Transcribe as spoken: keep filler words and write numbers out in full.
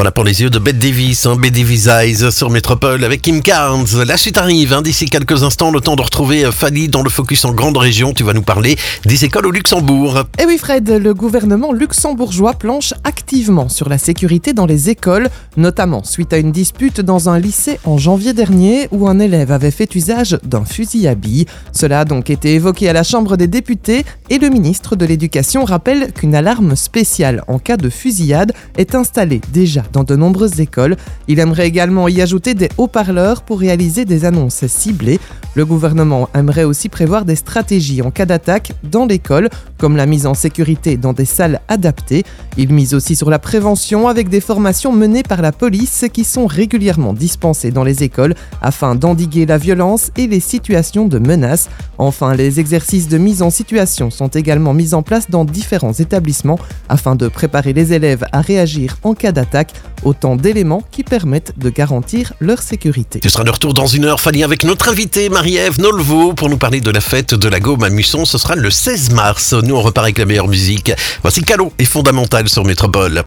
Voilà pour les yeux de Bette Davis, hein, Bette Davis Eyes sur Métropole avec Kim Carnes. La suite arrive, hein, d'ici quelques instants, le temps de retrouver Fanny dans le Focus en grande région. Tu vas nous parler des écoles au Luxembourg. Et oui Fred, le gouvernement luxembourgeois planche activement sur la sécurité dans les écoles, notamment suite à une dispute dans un lycée en janvier dernier où un élève avait fait usage d'un fusil à billes. Cela a donc été évoqué à la Chambre des députés et le ministre de l'Éducation rappelle qu'une alarme spéciale en cas de fusillade est installée déjà dans de nombreuses écoles. Il aimerait également y ajouter des haut-parleurs pour réaliser des annonces ciblées. Le gouvernement aimerait aussi prévoir des stratégies en cas d'attaque dans l'école, comme la mise en sécurité dans des salles adaptées. Il mise aussi sur la prévention avec des formations menées par la police qui sont régulièrement dispensées dans les écoles afin d'endiguer la violence et les situations de menace. Enfin, les exercices de mise en situation sont également mis en place dans différents établissements afin de préparer les élèves à réagir en cas d'attaque, autant d'éléments qui permettent de garantir leur sécurité. Tu seras de retour dans une heure, Fanny, avec notre invitée Marie-Ève Nolvo pour nous parler de la fête de la gomme à Musson. Ce sera le seize mars. Nous, on repart avec la meilleure musique. Voici Calo et Fondamental sur Métropole.